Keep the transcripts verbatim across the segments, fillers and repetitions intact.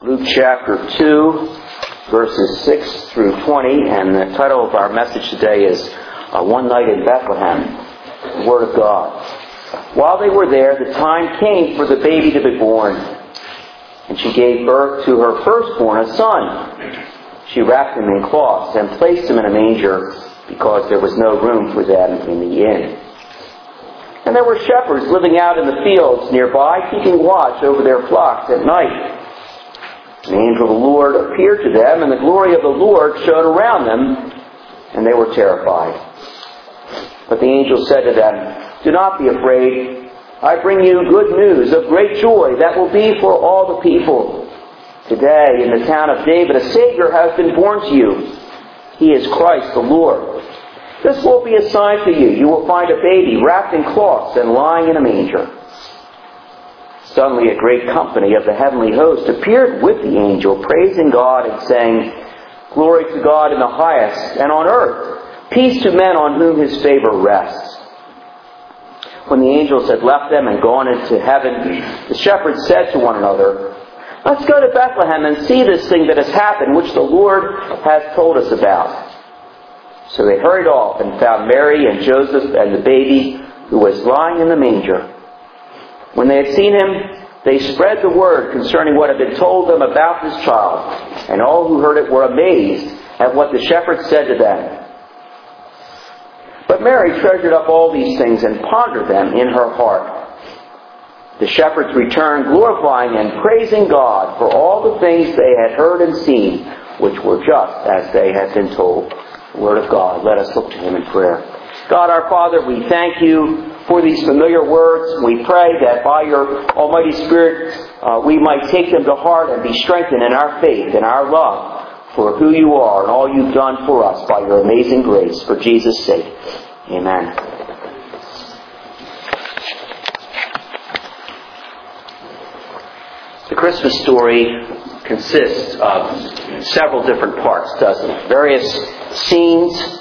Luke chapter two, verses six through twenty, and the title of our message today is uh, One Night in Bethlehem, the Word of God. While they were there, the time came for the baby to be born, and she gave birth to her firstborn, a son. She wrapped him in cloths and placed him in a manger, because there was no room for them in the inn. And there were shepherds living out in the fields nearby, keeping watch over their flocks at night. The angel of the Lord appeared to them, and the glory of the Lord shone around them, and they were terrified. But the angel said to them, "Do not be afraid. I bring you good news of great joy that will be for all the people. Today, in the town of David, a Savior has been born to you. He is Christ the Lord. This will be a sign for you. You will find a baby wrapped in cloths and lying in a manger." Suddenly a great company of the heavenly host appeared with the angel, praising God and saying, "Glory to God in the highest, and on earth, peace to men on whom His favor rests." When the angels had left them and gone into heaven, the shepherds said to one another, "Let's go to Bethlehem and see this thing that has happened, which the Lord has told us about." So they hurried off and found Mary and Joseph and the baby who was lying in the manger. When they had seen him, they spread the word concerning what had been told them about this child, and all who heard it were amazed at what the shepherds said to them. But Mary treasured up all these things and pondered them in her heart. The shepherds returned, glorifying and praising God for all the things they had heard and seen, which were just as they had been told. The Word of God. Let us look to Him in prayer. God our Father, we thank You for these familiar words. We pray that by Your Almighty Spirit uh, we might take them to heart and be strengthened in our faith and our love for who You are and all You've done for us by Your amazing grace. For Jesus' sake. Amen. The Christmas story consists of several different parts, doesn't it? Various scenes.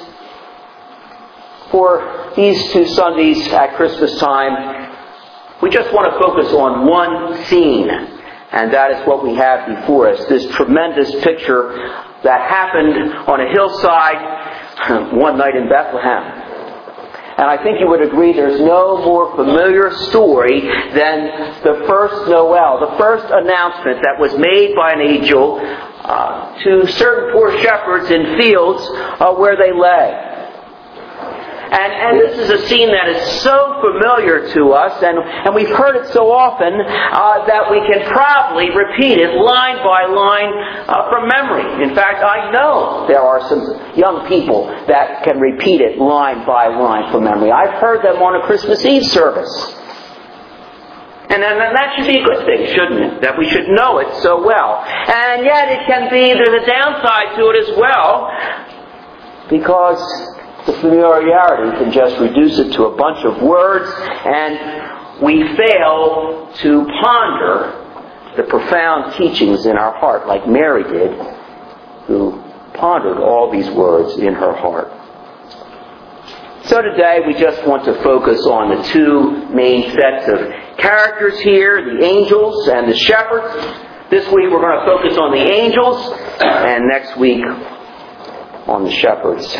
For these two Sundays at Christmas time, we just want to focus on one scene, and that is what we have before us, this tremendous picture that happened on a hillside one night in Bethlehem. And I think you would agree there's no more familiar story than the first Noel, the first announcement that was made by an angel uh, to certain poor shepherds in fields uh, where they lay. And, and this is a scene that is so familiar to us, and, and we've heard it so often uh, that we can probably repeat it line by line uh, from memory. In fact, I know there are some young people that can repeat it line by line from memory. I've heard them on a Christmas Eve service. And then that should be a good thing, shouldn't it? That we should know it so well. And yet it can be, there's a downside to it as well, because the familiarity can just reduce it to a bunch of words, and we fail to ponder the profound teachings in our heart, like Mary did, who pondered all these words in her heart. So today we just want to focus on the two main sets of characters here, the angels and the shepherds. This week we're going to focus on the angels, and next week on the shepherds.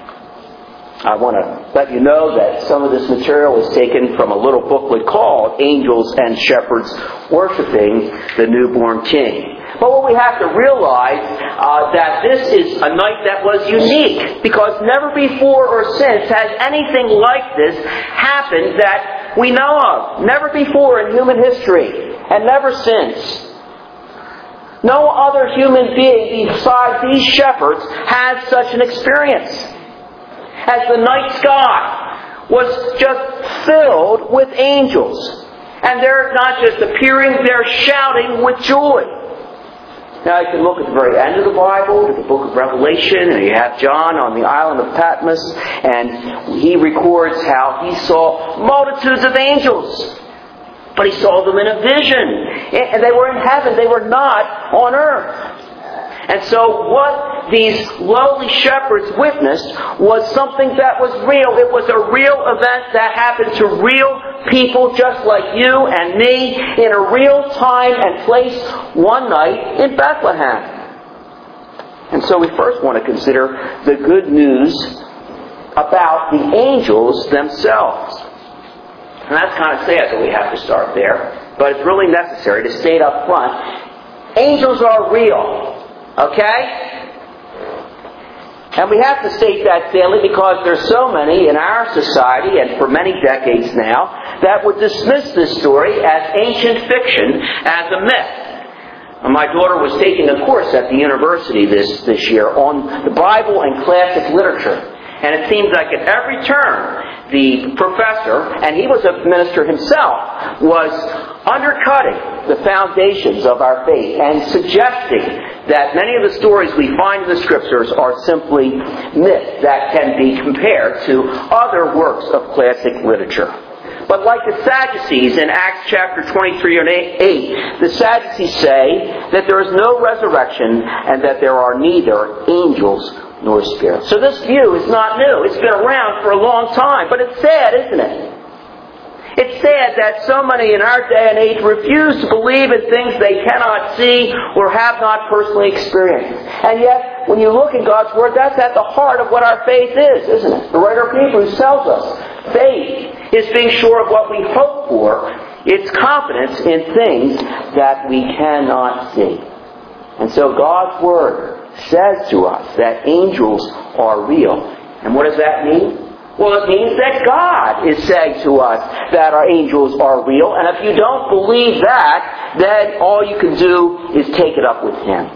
I want to let you know that some of this material is taken from a little booklet called Angels and Shepherds Worshipping the Newborn King. But what we have to realize uh, that this is a night that was unique, because never before or since has anything like this happened that we know of. Never before in human history, and never since. No other human being besides these shepherds had such an experience. As the night sky was just filled with angels. And they're not just appearing, they're shouting with joy. Now you can look at the very end of the Bible, to the book of Revelation, and you have John on the island of Patmos, and he records how he saw multitudes of angels. But he saw them in a vision. And they were in heaven, they were not on earth. And so what what these lowly shepherds witnessed was something that was real. It was a real event that happened to real people just like you and me in a real time and place one night in Bethlehem. And so we first want to consider the good news about the angels themselves. And that's kind of sad that we have to start there, but it's really necessary to state up front. Angels are real, okay? And we have to state that sadly because there's so many in our society, and for many decades now, that would dismiss this story as ancient fiction, as a myth. My daughter was taking a course at the university this, this year on the Bible and classic literature. And it seems like at every turn, the professor, and he was a minister himself, was undercutting the foundations of our faith and suggesting that many of the stories we find in the Scriptures are simply myths that can be compared to other works of classic literature. But like the Sadducees in Acts chapter twenty-three and eight, the Sadducees say that there is no resurrection and that there are neither angels nor spirits. So this view is not new. It's been around for a long time. But it's sad, isn't it? It's sad that so many in our day and age refuse to believe in things they cannot see or have not personally experienced. And yet, when you look in God's Word, that's at the heart of what our faith is, isn't it? The writer of Hebrews tells us faith is being sure of what we hope for. It's confidence in things that we cannot see. And so God's Word says to us that angels are real. And what does that mean? Well, it means that God is saying to us that our angels are real. And if you don't believe that, then all you can do is take it up with Him.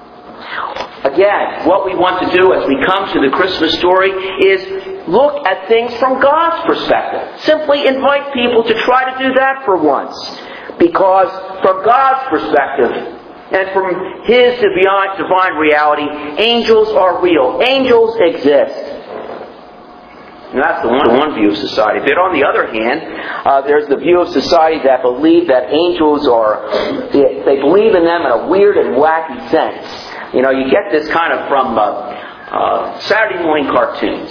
Again, what we want to do as we come to the Christmas story is look at things from God's perspective. Simply invite people to try to do that for once. Because from God's perspective, and from His divine, divine reality, angels are real. Angels exist. And that's the one, the one view of society. But on the other hand, uh, there's the view of society that believe that angels are, they, they believe in them in a weird and wacky sense. You know, you get this kind of from uh, uh, Saturday morning cartoons.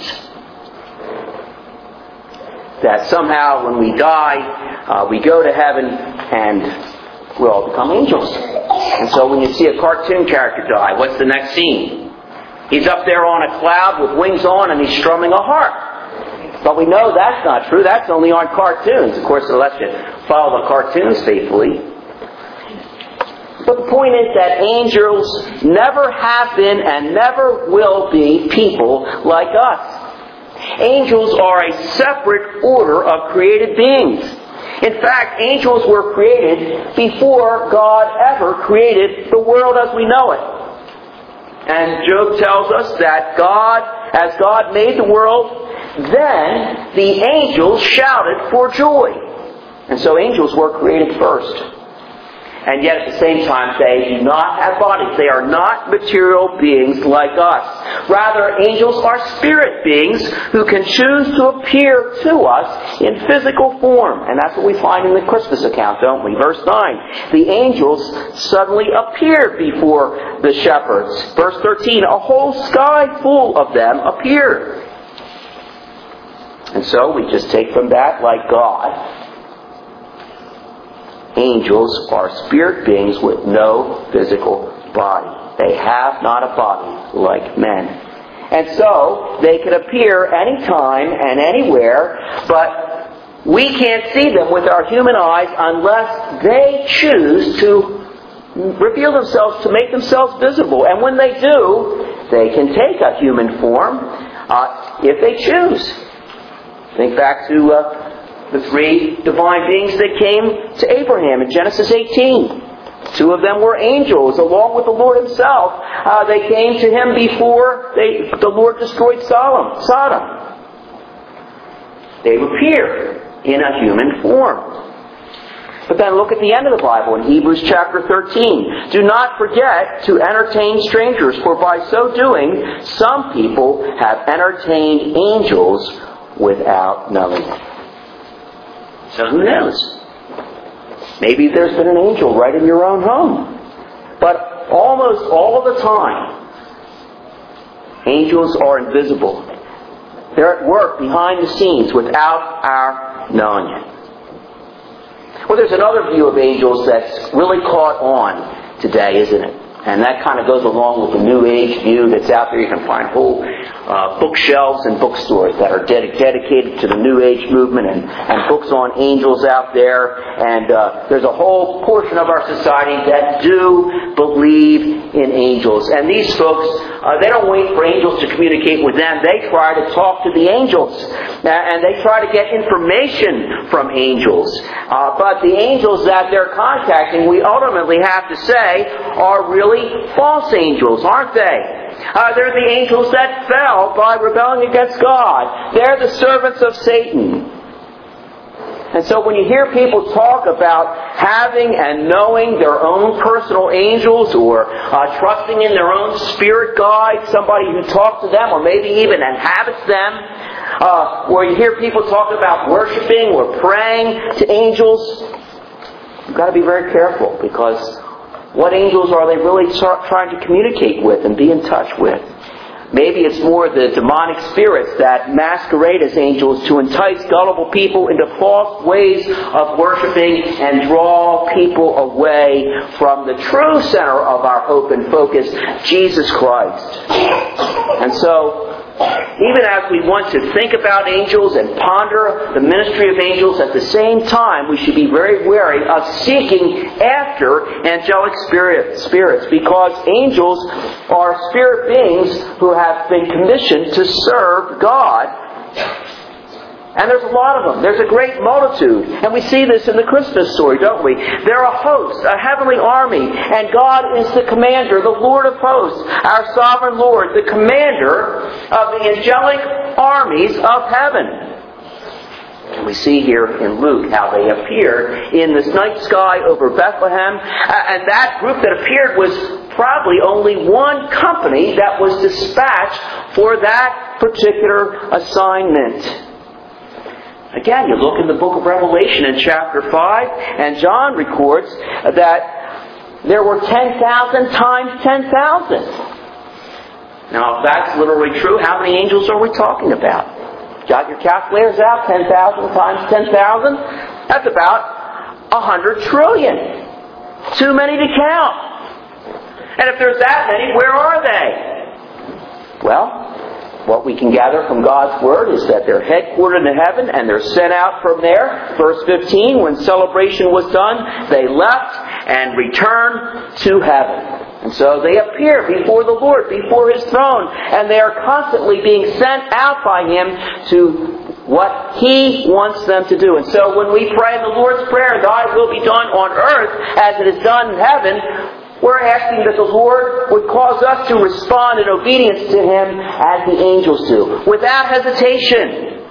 That somehow when we die, uh, we go to heaven and we'll all become angels. And so when you see a cartoon character die, what's the next scene? He's up there on a cloud with wings on and he's strumming a harp. But we know that's not true. That's only on cartoons. Of course, unless you follow the cartoons faithfully. But the point is that angels never have been and never will be people like us. Angels are a separate order of created beings. In fact, angels were created before God ever created the world as we know it. And Job tells us that God, as God made the world, then the angels shouted for joy. And so angels were created first. And yet at the same time they do not have bodies. They are not material beings like us. Rather, angels are spirit beings who can choose to appear to us in physical form. And that's what we find in the Christmas account, don't we? Verse nine. The angels suddenly appeared before the shepherds. Verse thirteen. A whole sky full of them appeared. And so we just take from that, like God, angels are spirit beings with no physical body. They have not a body like men. And so they can appear anytime and anywhere, but we can't see them with our human eyes unless they choose to reveal themselves, to make themselves visible. And when they do, they can take a human form uh, if they choose. Think back to uh, the three divine beings that came to Abraham in Genesis eighteen. Two of them were angels, along with the Lord Himself. Uh, they came to Him before they, the Lord destroyed Sodom. Sodom. They appeared in a human form. But then look at the end of the Bible in Hebrews chapter thirteen. Do not forget to entertain strangers, for by so doing, some people have entertained angels without knowing it. So who knows? Maybe there's been an angel right in your own home. But almost all of the time, Angels are invisible. They're at work behind the scenes without our knowing it. Well, there's another view of angels that's really caught on today, isn't it? And that kind of goes along with the New Age view that's out there. You can find whole uh, bookshelves and bookstores that are ded- dedicated to the New Age movement, and, and books on angels out there. And uh, there's a whole portion of our society that do believe in angels. And these folks, uh, they don't wait for angels to communicate with them. They try to talk to the angels. Uh, and they try to get information from angels. Uh, but the angels that they're contacting, we ultimately have to say, are really false angels, aren't they? Uh, they're the angels that fell by rebelling against God. They're the servants of Satan. And so when you hear people talk about having and knowing their own personal angels, or uh, trusting in their own spirit guide, somebody who talks to them or maybe even inhabits them, uh, where you hear people talk about worshiping or praying to angels, you've got to be very careful, because what angels are they really trying to communicate with and be in touch with? Maybe it's more the demonic spirits that masquerade as angels to entice gullible people into false ways of worshiping and draw people away from the true center of our hope and focus, Jesus Christ. And so, even as we want to think about angels and ponder the ministry of angels, at the same time we should be very wary of seeking after angelic spirit, spirits, because angels are spirit beings who have been commissioned to serve God. And there's a lot of them. There's a great multitude. And we see this in the Christmas story, don't we? They're a host, a heavenly army. And God is the commander, the Lord of hosts, our sovereign Lord, the commander of the angelic armies of heaven. And we see here in Luke how they appeared in this night sky over Bethlehem. And that group that appeared was probably only one company that was dispatched for that particular assignment. Again, you look in the book of Revelation in chapter five, and John records that there were ten thousand times ten thousand. Now, if that's literally true, how many angels are we talking about? Got your calculators out? ten thousand times ten thousand? That's about one hundred trillion. Too many to count. And if there's that many, where are they? Well, what we can gather from God's Word is that they're headquartered in heaven and they're sent out from there. Verse fifteen, when celebration was done, they left and returned to heaven. And so they appear before the Lord, before His throne, and they are constantly being sent out by Him to what He wants them to do. And so when we pray in the Lord's Prayer, Thy will be done on earth as it is done in heaven, we're asking that the Lord would cause us to respond in obedience to Him as the angels do, without hesitation.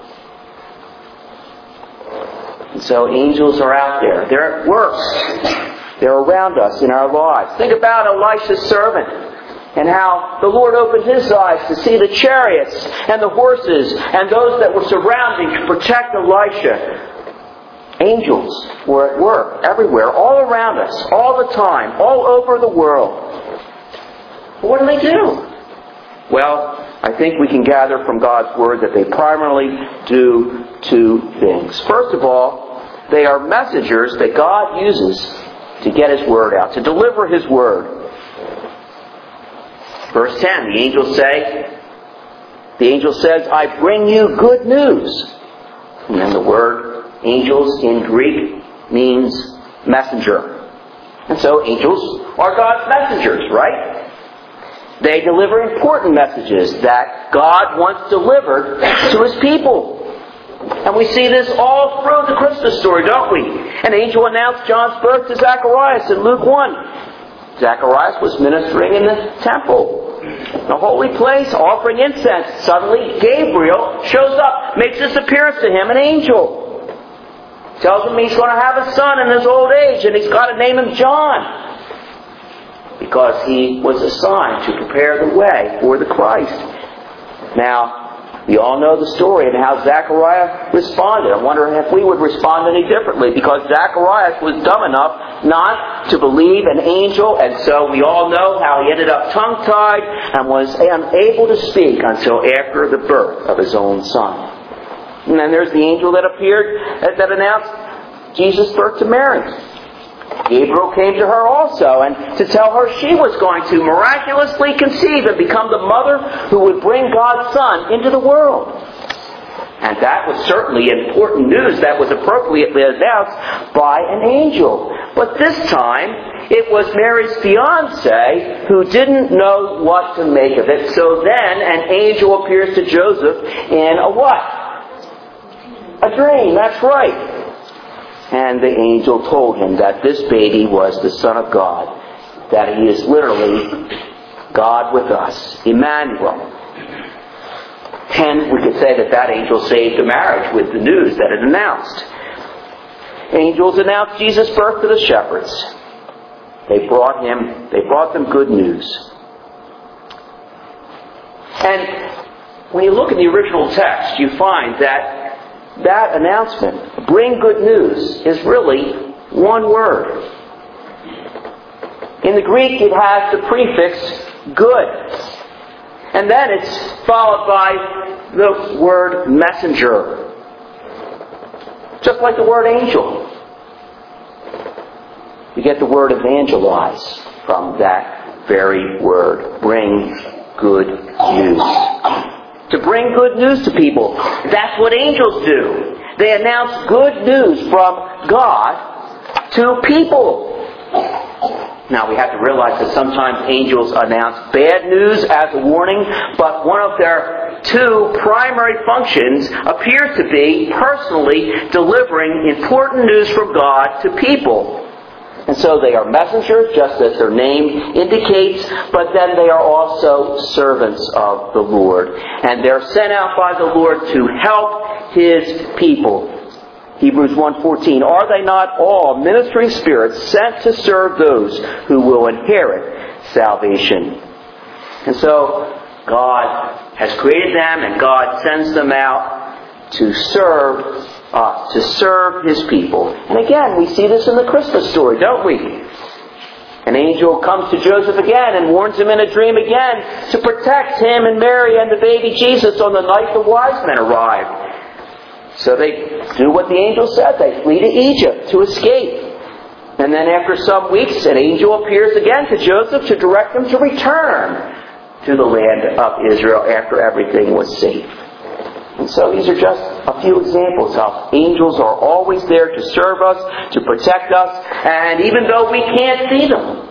And so angels are out there. They're at work. They're around us in our lives. Think about Elisha's servant and how the Lord opened his eyes to see the chariots and the horses and those that were surrounding to protect Elisha. Angels were at work everywhere, all around us, all the time, all over the world. What do they do? Well, I think we can gather from God's Word that they primarily do two things. First of all, they are messengers that God uses to get His Word out, to deliver His Word. Verse ten, the angels say, the angel says, I bring you good news. And then the word angels in Greek means messenger. And so angels are God's messengers, right? They deliver important messages that God wants delivered to His people. And we see this all through the Christmas story, don't we? An angel announced John's birth to Zacharias in Luke one. Zacharias was ministering in the temple, the holy place, offering incense. Suddenly, Gabriel shows up, makes his appearance to him, an angel. Tells him he's going to have a son in his old age, and he's got to name him John, because he was assigned to prepare the way for the Christ. Now, We all know the story and how Zachariah responded. I wonder if we would respond any differently, because Zacharias was dumb enough not to believe an angel, and so we all know how he ended up tongue-tied and was unable to speak until after the birth of his own son. And then there's the angel that appeared that announced Jesus' birth to Mary. Gabriel came to her also, and to tell her she was going to miraculously conceive and become the mother who would bring God's Son into the world. And that was certainly important news that was appropriately announced by an angel. But this time, it was Mary's fiancé who didn't know what to make of it. So then an angel appears to Joseph in a what? A dream, that's right. And the angel told him that this baby was the Son of God, that he is literally God with us, Emmanuel. And we could say that that angel saved the marriage with the news that it announced. Angels announced Jesus' birth to the shepherds. They brought him, they brought them good news. And when you look at the original text, you find that that announcement, bring good news, is really one word. In the Greek, it has the prefix good. And then it's followed by the word messenger. Just like the word angel. You get the word evangelize from that very word. Bring good news. To bring good news to people. That's what angels do. They announce good news from God to people. Now we have to realize that sometimes angels announce bad news as a warning, but one of their two primary functions appears to be personally delivering important news from God to people. And so they are messengers, just as their name indicates, but then they are also servants of the Lord. And they're sent out by the Lord to help His people. Hebrews one fourteen, are they not all ministering spirits sent to serve those who will inherit salvation? And so God has created them, and God sends them out to serve us, to serve His people. And again, we see this in the Christmas story, don't we? An angel comes to Joseph again and warns him in a dream again to protect him and Mary and the baby Jesus on the night the wise men arrived. So they do what the angel said. They flee to Egypt to escape. And then after some weeks, an angel appears again to Joseph to direct him to return to the land of Israel after everything was safe. And so these are just a few examples of angels are always there to serve us, to protect us, and even though we can't see them.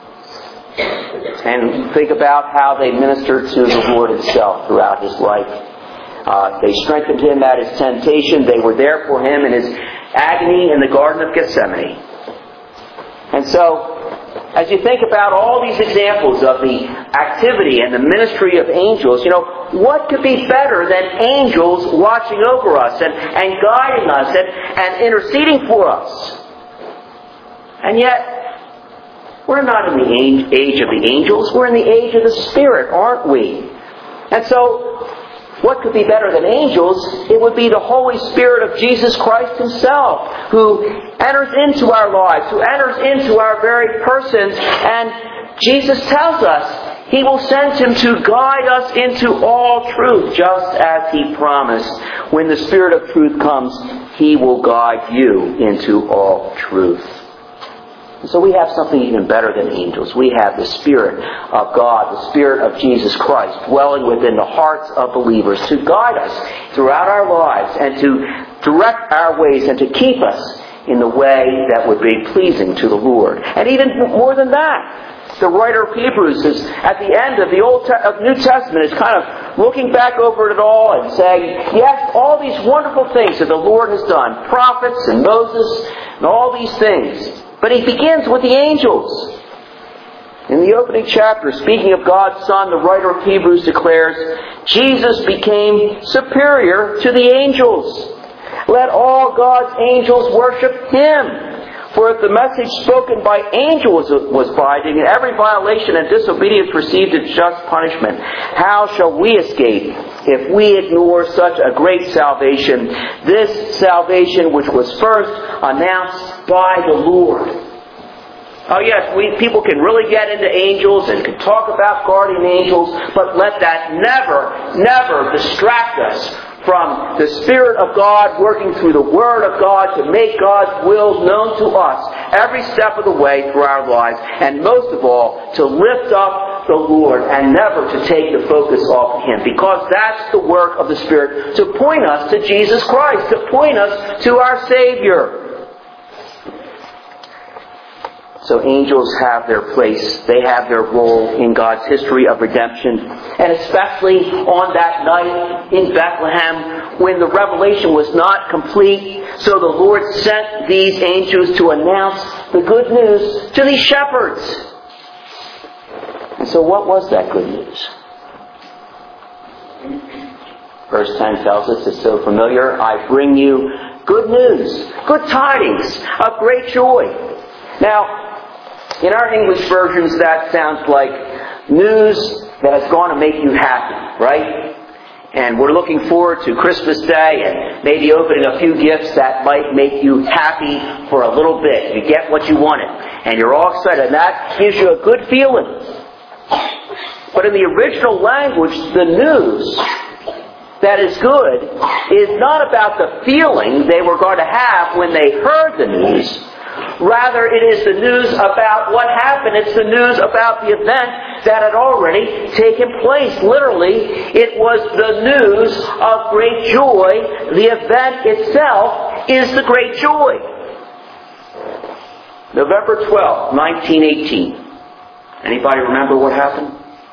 And think about how they ministered to the Lord Himself throughout His life. Uh, they strengthened Him at His temptation. They were there for Him in His agony in the Garden of Gethsemane. And so, as you think about all these examples of the activity and the ministry of angels, you know, what could be better than angels watching over us and, and guiding us and, and interceding for us? And yet, we're not in the age of the angels. We're in the age of the Spirit, aren't we? And so, what could be better than angels? It would be the Holy Spirit of Jesus Christ Himself, who enters into our lives, who enters into our very persons. And Jesus tells us He will send Him to guide us into all truth, just as He promised. When the Spirit of truth comes, He will guide you into all truth. So we have something even better than angels. We have the Spirit of God, the Spirit of Jesus Christ, dwelling within the hearts of believers to guide us throughout our lives and to direct our ways and to keep us in the way that would be pleasing to the Lord. And even more than that, the writer of Hebrews is at the end of the Old Te- of New Testament is kind of looking back over it all and saying, yes, all these wonderful things that the Lord has done, prophets and Moses and all these things. But he begins with the angels. In the opening chapter, speaking of God's Son, the writer of Hebrews declares, Jesus became superior to the angels. Let all God's angels worship Him. For if the message spoken by angels was binding, and every violation and disobedience received its just punishment, how shall we escape if we ignore such a great salvation, this salvation which was first announced by the Lord? Oh yes, we people can really get into angels and can talk about guardian angels, but let that never, never distract us from the Spirit of God working through the Word of God to make God's will known to us every step of the way through our lives, and most of all, to lift up the Lord and never to take the focus off of Him, because that's the work of the Spirit, to point us to Jesus Christ, to point us to our Savior. So angels have their place. They have their role in God's history of redemption. And especially on that night in Bethlehem when the revelation was not complete. So the Lord sent these angels to announce the good news to these shepherds. And so what was that good news? Verse ten tells us, it's so familiar, I bring you good news, good tidings of great joy. Now, in our English versions, that sounds like news that is going to make you happy, right? And we're looking forward to Christmas Day and maybe opening a few gifts that might make you happy for a little bit. You get what you wanted, and you're all excited, and that gives you a good feeling. But in the original language, the news that is good is not about the feeling they were going to have when they heard the news. Rather, it is the news about what happened. It's the news about the event that had already taken place. Literally, it was the news of great joy. The event itself is the great joy. November twelfth, nineteen eighteen. Anybody remember what happened?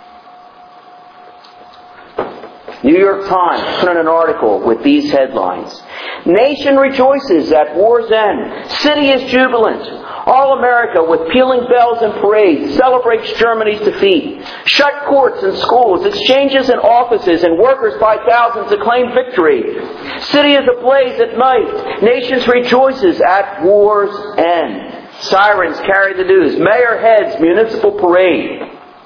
New York Times put in an article with these headlines. Nation rejoices at war's end. City is jubilant. All America, with pealing bells and parades, celebrates Germany's defeat. Shut courts and schools, exchanges and offices, and workers by thousands acclaim victory. City is ablaze at night. Nations rejoices at war's end. Sirens carry the news. Mayor heads municipal parade.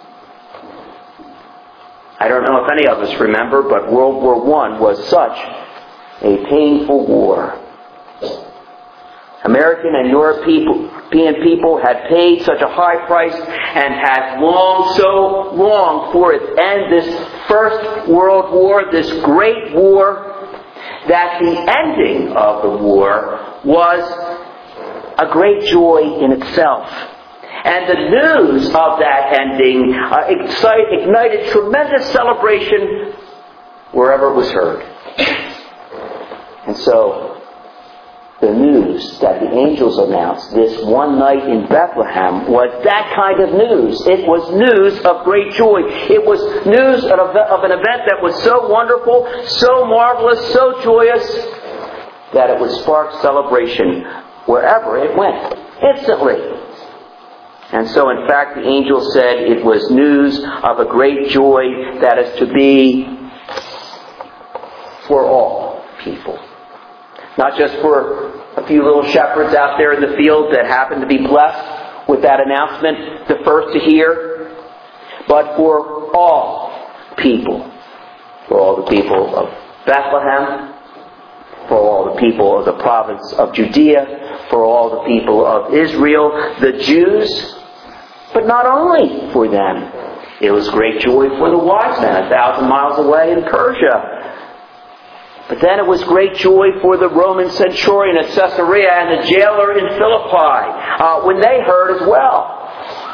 I don't know if any of us remember, but World War One was such a painful war. American and European people had paid such a high price and had longed so long for its end, this First World War, this great war, that the ending of the war was a great joy in itself. And the news of that ending uh, excite, ignited tremendous celebration wherever it was heard. And so, the news that the angels announced this one night in Bethlehem was that kind of news. It was news of great joy. It was news of an event that was so wonderful, so marvelous, so joyous, that it would spark celebration wherever it went, instantly. And so, in fact, the angel said it was news of a great joy that is to be for all people. Not just for a few little shepherds out there in the field that happen to be blessed with that announcement, the first to hear, but for all people. For all the people of Bethlehem, for all the people of the province of Judea, for all the people of Israel, the Jews. But not only for them. It was great joy for the wise men a thousand miles away in Persia. But then it was great joy for the Roman centurion at Caesarea and the jailer in Philippi uh, when they heard as well.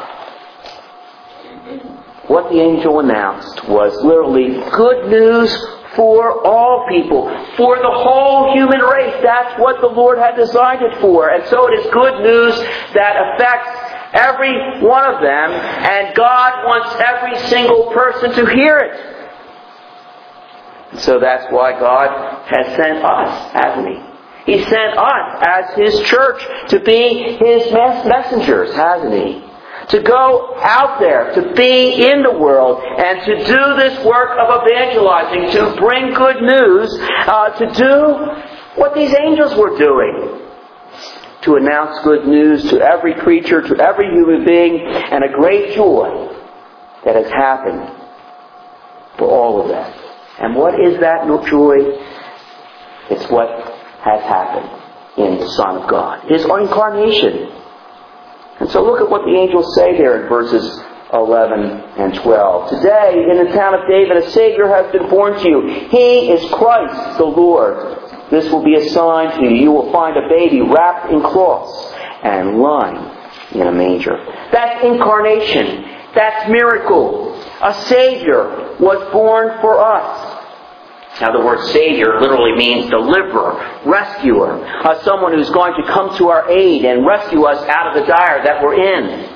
What the angel announced was literally good news for all people, for the whole human race. That's what the Lord had designed it for. And so it is good news that affects every one of them, and God wants every single person to hear it. So that's why God has sent us, hasn't He? He sent us as His church to be His messengers, hasn't He? To go out there, to be in the world, and to do this work of evangelizing, to bring good news, uh, to do what these angels were doing. to announce good news to every creature, to every human being, and a great joy that has happened for all of them. And what is that joy? It's what has happened in the Son of God, His incarnation. And so look at what the angels say there in verses eleven and twelve. Today, in the town of David, a Savior has been born to you. He is Christ the Lord. This will be a sign to you. You will find a baby wrapped in cloths and lying in a manger. That's incarnation. That's miracle. A Savior was born for us. Now the word Savior literally means deliverer, rescuer. Uh, someone who's going to come to our aid and rescue us out of the dire that we're in.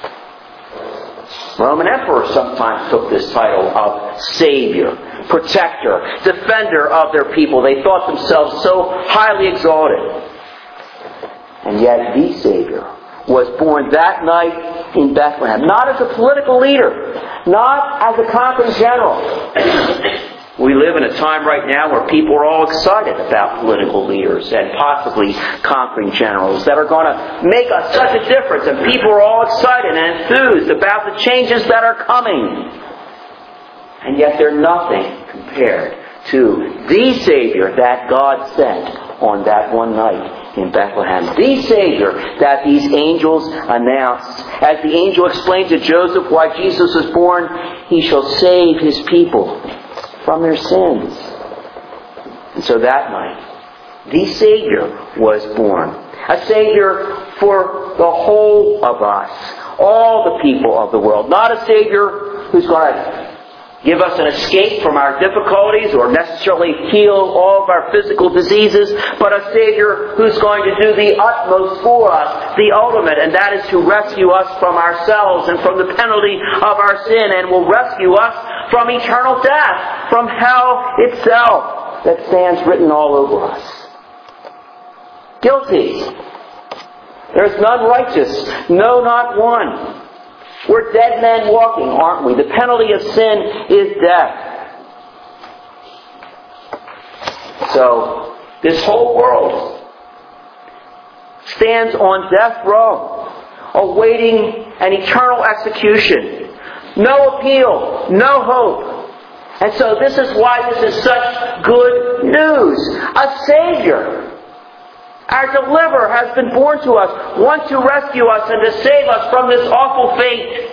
Roman emperors sometimes took this title of Savior, protector, defender of their people. They thought themselves so highly exalted. And yet the Savior was born that night in Bethlehem. Not as a political leader, not as a conquering general. We live in a time right now where people are all excited about political leaders and possibly conquering generals that are going to make us such a difference. And people are all excited and enthused about the changes that are coming. And yet they're nothing compared to the Savior that God sent on that one night in Bethlehem. The Savior that these angels announced. As the angel explained to Joseph why Jesus was born, He shall save His people from their sins. And so that night, the Savior was born. A Savior for the whole of us. All the people of the world. Not a Savior who's going to give us an escape from our difficulties or necessarily heal all of our physical diseases, but a Savior who's going to do the utmost for us, the ultimate, and that is to rescue us from ourselves and from the penalty of our sin, and will rescue us from eternal death, from hell itself that stands written all over us. Guilty. There's none righteous, no, not one. We're dead men walking, aren't we? The penalty of sin is death. So, this whole world stands on death row, awaiting an eternal execution. No appeal, no hope. And so this is why this is such good news. A Savior, our deliverer, has been born to us, one to rescue us and to save us from this awful fate.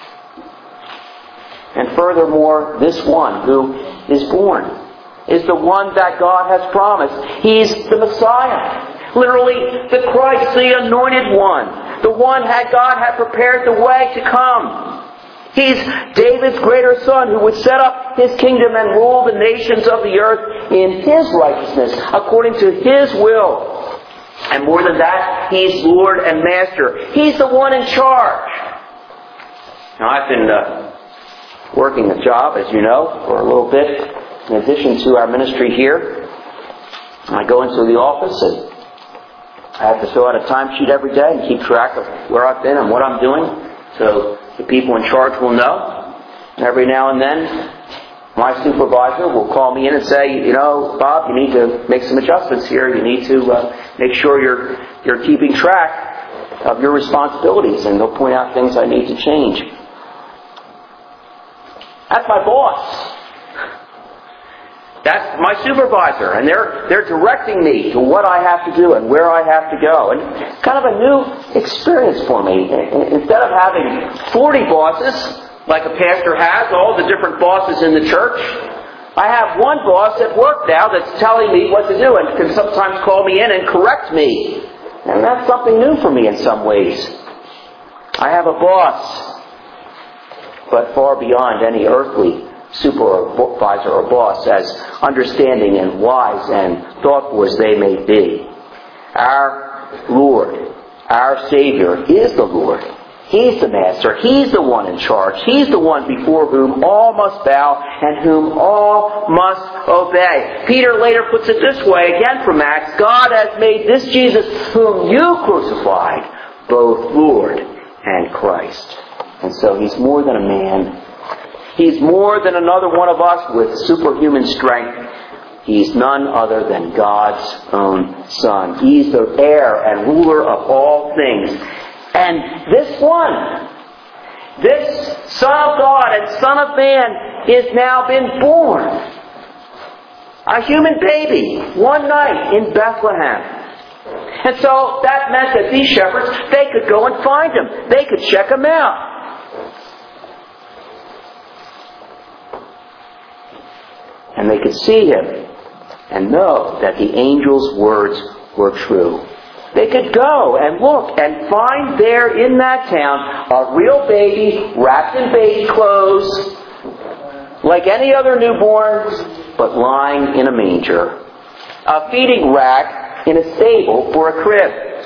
And furthermore, this one who is born is the one that God has promised. He's the Messiah. Literally, the Christ, the anointed one. The one that God had prepared the way to come. He's David's greater son who would set up His kingdom and rule the nations of the earth in His righteousness, according to His will. And more than that, He's Lord and Master. He's the one in charge. Now, I've been uh, working a job, as you know, for a little bit, in addition to our ministry here. I go into the office and I have to fill out a timesheet every day and keep track of where I've been and what I'm doing, so the people in charge will know. And every now and then, my supervisor will call me in and say, you know, Bob, you need to make some adjustments here. You need to uh, make sure you're you're keeping track of your responsibilities, and they'll point out things I need to change. That's my boss. That's my supervisor, and they're they're directing me to what I have to do and where I have to go. And it's kind of a new experience for me. Instead of having forty bosses, like a pastor has, all the different bosses in the church, I have one boss at work now that's telling me what to do and can sometimes call me in and correct me. And that's something new for me in some ways. I have a boss, but far beyond any earthly supervisor or boss, as understanding and wise and thoughtful as they may be. Our Lord, our Savior, is the Lord. He's the Master. He's the one in charge. He's the one before whom all must bow and whom all must obey. Peter later puts it this way, again from Acts, God has made this Jesus whom you crucified both Lord and Christ. And so He's more than a man. He's more than another one of us with superhuman strength. He's none other than God's own Son. He's the heir and ruler of all things. And this one, this Son of God and Son of Man, is now been born. A human baby, one night in Bethlehem. And so that meant that these shepherds, they could go and find him. They could check him out. And they could see him and know that the angel's words were true. They could go and look and find there in that town a real baby wrapped in baby clothes, like any other newborn, but lying in a manger. A feeding rack in a stable for a crib.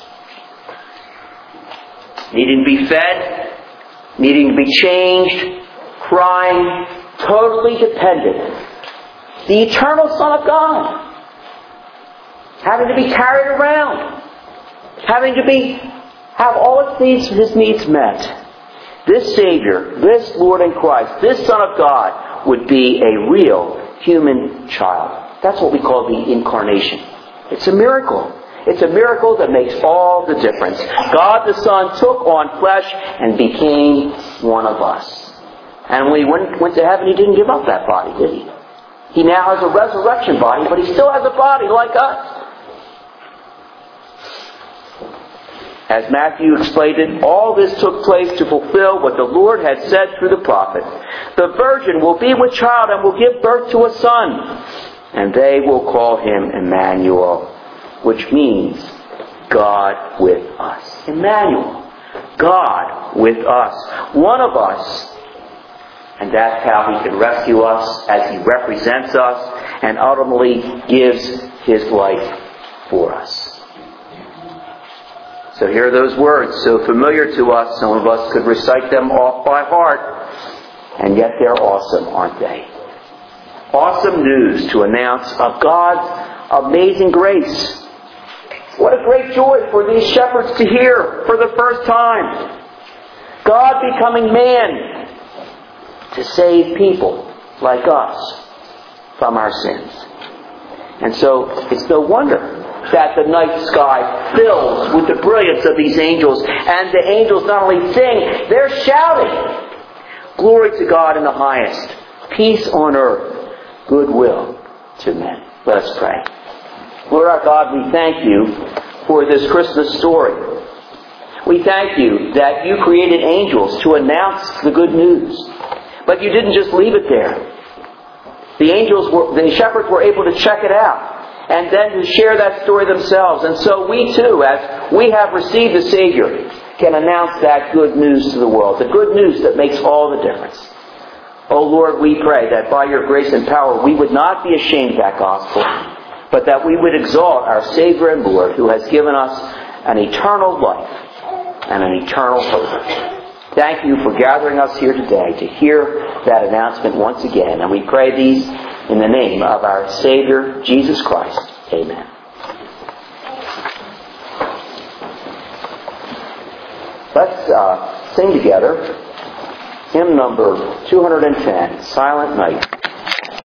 Needing to be fed, needing to be changed, crying, totally dependent. The eternal Son of God. Having to be carried around. Having to be, have all his needs, his needs met. This Savior, this Lord in Christ, this Son of God would be a real human child. That's what we call the incarnation. It's a miracle. It's a miracle that makes all the difference. God the Son took on flesh and became one of us. And when he went, went to heaven, he didn't give up that body, did he? He now has a resurrection body, but he still has a body like us. As Matthew explained it, all this took place to fulfill what the Lord had said through the prophet. The virgin will be with child and will give birth to a son, and they will call him Emmanuel, which means God with us. Emmanuel, God with us, one of us. And that's how he can rescue us as he represents us and ultimately gives his life for us. So here are those words, so familiar to us, some of us could recite them off by heart, and yet they're awesome, aren't they? Awesome news to announce of God's amazing grace. What a great joy for these shepherds to hear for the first time. God becoming man to save people like us from our sins. And so it's no wonder that the night sky fills with the brilliance of these angels. And the angels not only sing, they're shouting, "Glory to God in the highest, peace on earth, goodwill to men." Let us pray. Lord our God, we thank you for this Christmas story. We thank you that you created angels to announce the good news. But you didn't just leave it there. The angels were, the shepherds were able to check it out and then to share that story themselves. And so we too, as we have received the Savior, can announce that good news to the world. The good news that makes all the difference. Oh Lord, we pray that by your grace and power we would not be ashamed of that gospel, but that we would exalt our Savior and Lord who has given us an eternal life and an eternal hope. Thank you for gathering us here today to hear that announcement once again. And we pray these in the name of our Savior, Jesus Christ. Amen. Let's uh, sing together hymn number two hundred ten, Silent Night.